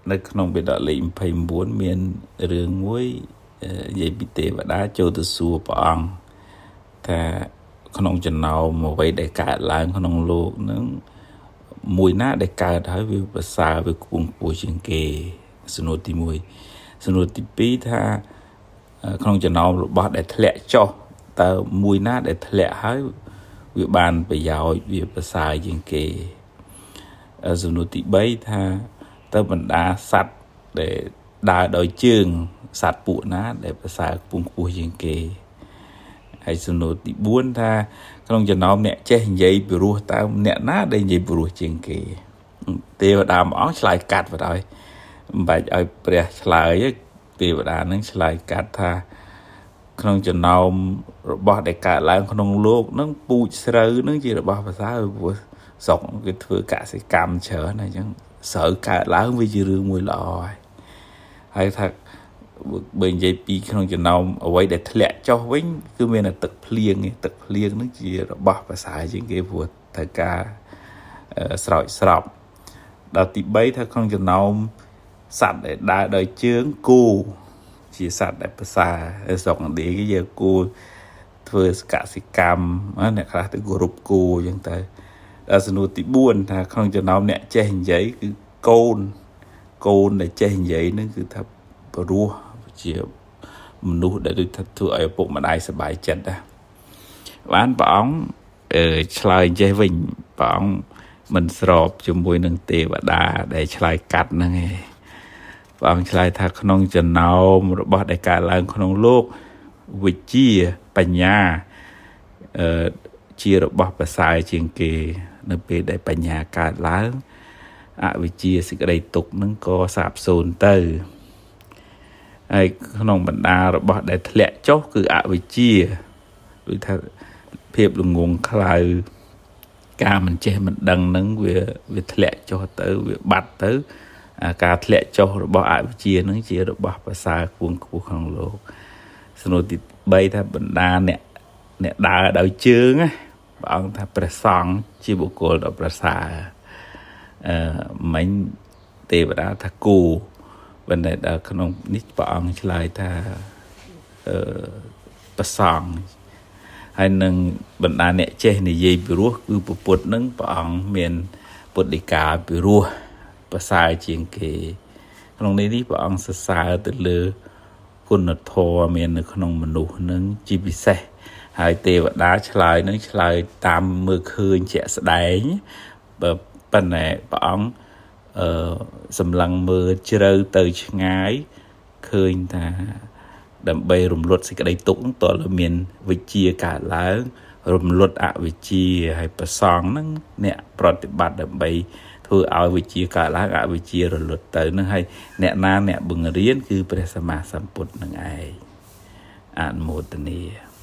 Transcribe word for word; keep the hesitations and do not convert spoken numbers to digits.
នៅក្នុងបេដកលេខยี่สิบ九មានរឿងមួយនិយាយពីទេវតាចូលទៅសួរព្រះអង្គថាក្នុងចំណោមអ្វីដែលកើតឡើងក្នុងលោកនឹងមួយណាដែលកើតហើយវាប្រសើរវាខ្ពង់ខ្ពស់ជាងគេសំណួរទីមួយសំណួរទីពីរថាក្នុងចំណោមរបស់ដែលធ្លាក់ចុះតើមួយណាដែលធ្លាក់ហើយវាបានប្រយោជន៍វាប្រសើរជាងគេសំណួរទីបីថាតើបណ្ដាសត្វដែលដើរដោយជើងសត្វពួកណាដែលប្រសើរខ្ពង់ខ្ពស់ជាងគេហើយសំណួរទីបួនថាក្នុងចំណោមអ្នកចេះនិយាយពីរោះតើអ្នកណាដែលនិយាយពីរោះជាងគេទេវតាមួយអង្គឆ្លើយកាត់ទៅហើយមិនបាច់ឲ្យព្រះឆ្លើយទេវតានឹងឆ្លើយកាត់ថាក្នុងចំណោមរបស់ដែលកើតឡើងក្នុងលោកនឹងពូជស្រូវនឹងជារបស់ប្រសើរព្រោះស្រុកគេធ្វើកសិកម្មច្រើនអញ្ចឹងស្រូវកើតឡើងវាជារឿងមួយល្អហើយហើយថាបើនិយាយពីក្នុងចំណោមអ្វីដែលធ្លាក់ចុះវិញគឺមានតែទឹកភ្លៀងទឹកភ្លៀងនឹងជារបស់ប្រសើរជាងគេព្រោះត្រូវការស្រោចស្រពដល់ទីបីថាក្នុងចំណោមសត្វដែលដើរដោយជើងគោជាសត្វដែលប្រសើរស្រុកឥណ្ឌាគេយកគោធ្វើកសិកម្មអ្នកខ្លះទៅគោរពគោអញ្ចឹងទៅដល់សំណួរទីបួនថាក្នុងចំណោមអ្នកចេះនិយាយគឺកូនកូនដែលចេះនិយាយនឹងគឺថាព្រោះជាមនុស្សដែលដូចថាធ្វើឲ្យឪពុកម្ដាយសប្បាយចិត្តដែរបានព្រះអង្គឆ្លើយចេះវិញព្រះអង្គមិនស្របជាមួយនឹងទេវតាដែលឆ្លើយកាត់ហ្នឹងឯងព្រះអង្គឆ្លើយថាក្នុងចំណោមរបស់ដែលកើតឡើងក្នុងលោកវិជ្ជាបញ្ញាអឺជារបស់ប្រសើរជាងគេនៅពេលដែលបញ្ញាកើតឡើងអវិជ្ជាសេចក្តីទុក្ខហ្នឹងក៏សាបសូន្យទៅហើយក្នុងបណ្ដារបស់ដែលធ្លាក់ចុះគឺអវិជ្ជាដូចថាភាពល្ងងខ្លៅការមិនចេះមិនដឹងហ្នឹងវាវាធ្លាក់ចុះទៅវាបាត់ទៅការធ្លាក់ចុះរបស់អវិជ្ជាហ្នឹងជារបស់ប្រសើរខ្ពង់ខ្ពស់ក្នុងលោកសំណួរទីបីថាបណ្ដាអ្នកអ្នកដើរដោយជើងណាព្រះអង្គថាព្រះសង្ឃជាបុគ្គលដ៏ប្រសើរអឺមិញទេវតាថាគោបណ្ដេដល់ក្នុងនេះព្រះអង្គឆ្លើយថាអឺព្រះសង្ឃហើយនឹងបណ្ដាអ្នកចេះនិយាយពីរោះគឺពុទ្ធនឹងព្រះអង្គមានពុទ្ធដីកាពីរោះប្រសើរជាងគេក្នុងនេះនេះព្រះអង្គសរសើរទៅលើគុណធម៌មាននៅក្នុងមនុស្សនឹងជាពិសេសហើយទេវតាឆ្លើយនឹងឆ្លើយតាមមើលឃើញជាក់ស្ដែងបើប៉ុន្តែព្រះអង្គអឺសម្លឹងមើលជ្រៅទៅឆ្ងាយឃើញថាដើម្បីរំលត់សេចក្តីទុក្ខតើមានវិជ្ជាកើតឡើងរំលត់អវិជ្ជាហើយប្រសងហ្នឹងអ្នកប្រតិបត្តិដើម្បីធ្វើឲ្យវិជ្ជាកើតឡើងអវិជ្ជារលត់ទៅហ្នឹងហើយអ្នកណាអ្នកបង្រៀនគឺព្រះសម្មាសម្ពុទ្ធនឹងឯងអនុមោទនា